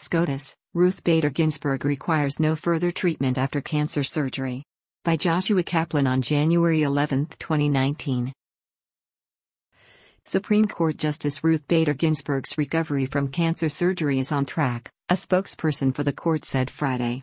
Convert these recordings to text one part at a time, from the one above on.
SCOTUS, Ruth Bader Ginsburg requires no further treatment after cancer surgery. By Joshua Kaplan on January 11, 2019. Supreme Court Justice Ruth Bader Ginsburg's recovery from cancer surgery is on track, a spokesperson for the court said Friday.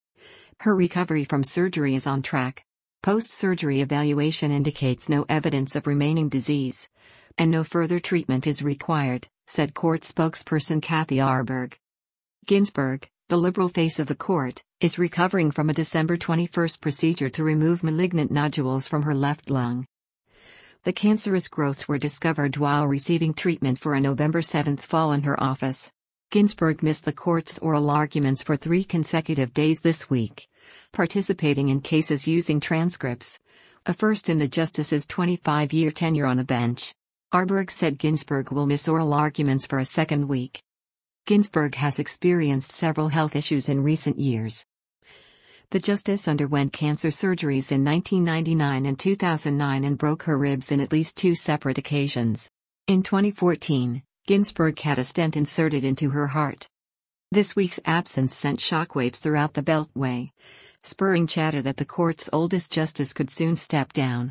Her recovery from surgery is on track. Post-surgery evaluation indicates no evidence of remaining disease, and no further treatment is required, said court spokesperson Kathy Arberg. Ginsburg, the liberal face of the court, is recovering from a December 21 procedure to remove malignant nodules from her left lung. The cancerous growths were discovered while receiving treatment for a November 7 fall in her office. Ginsburg missed the court's oral arguments for 3 consecutive days this week, participating in cases using transcripts, a first in the justice's 25-year tenure on the bench. Arberg said Ginsburg will miss oral arguments for a second week. Ginsburg has experienced several health issues in recent years. The justice underwent cancer surgeries in 1999 and 2009 and broke her ribs in at least 2 separate occasions. In 2014, Ginsburg had a stent inserted into her heart. This week's absence sent shockwaves throughout the Beltway, spurring chatter that the court's oldest justice could soon step down.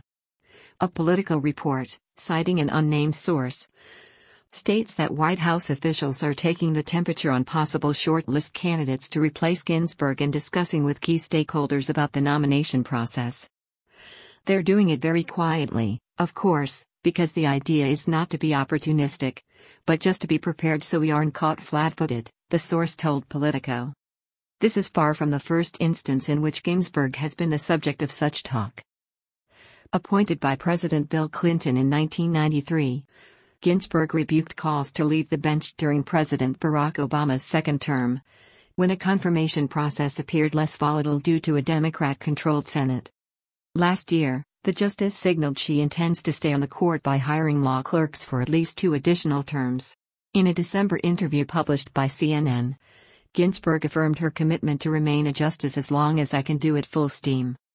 A Politico report, citing an unnamed source, states that White House officials are taking the temperature on possible shortlist candidates to replace Ginsburg and discussing with key stakeholders about the nomination process. They're doing it very quietly, of course, because the idea is not to be opportunistic, but just to be prepared so we aren't caught flat-footed, the source told Politico. This is far from the first instance in which Ginsburg has been the subject of such talk. Appointed by President Bill Clinton in 1993, Ginsburg rebuked calls to leave the bench during President Barack Obama's second term, when a confirmation process appeared less volatile due to a Democrat-controlled Senate. Last year, the justice signaled she intends to stay on the court by hiring law clerks for at least 2 additional terms. In a December interview published by CNN, Ginsburg affirmed her commitment to remain a justice as long as I can do it full steam.